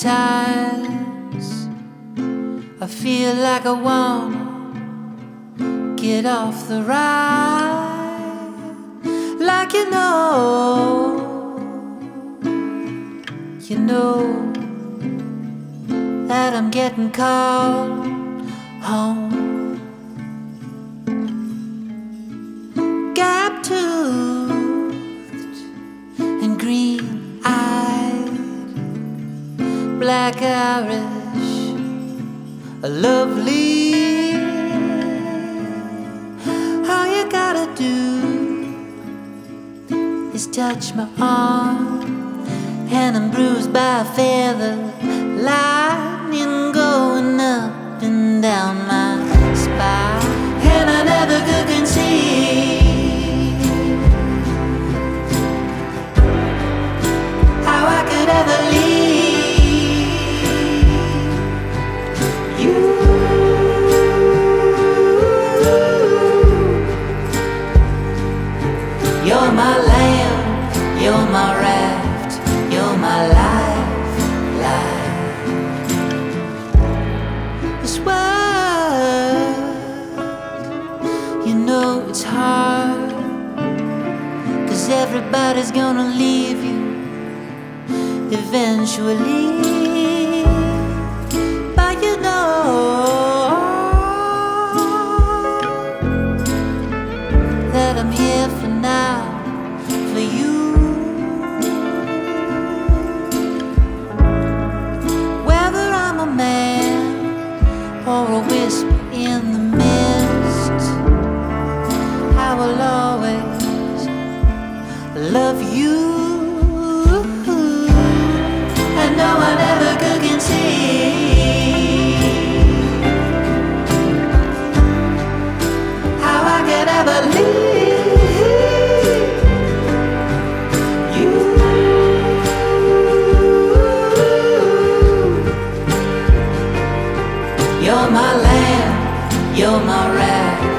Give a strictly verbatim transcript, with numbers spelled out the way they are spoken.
Sometimes I feel like I wanna get off the ride, like you know, you know that I'm getting called home. Gap-toothed and green-eyed, black Irish, lovely. All you gotta do is touch my arm, and I'm bruised by a feather, lightning going up and down my spine. And I never could conceive how I could ever leave you. You're my lamb, you're my raft, you're my life, life. This world, you know it's hard, 'cause everybody's gonna leave you eventually. But you know that I'm here for now, for you. Whether I'm a man or a whisper in the mist, I will always love you. And no one ever could conceive how I could ever leave you. You're my lamb, you're my raft,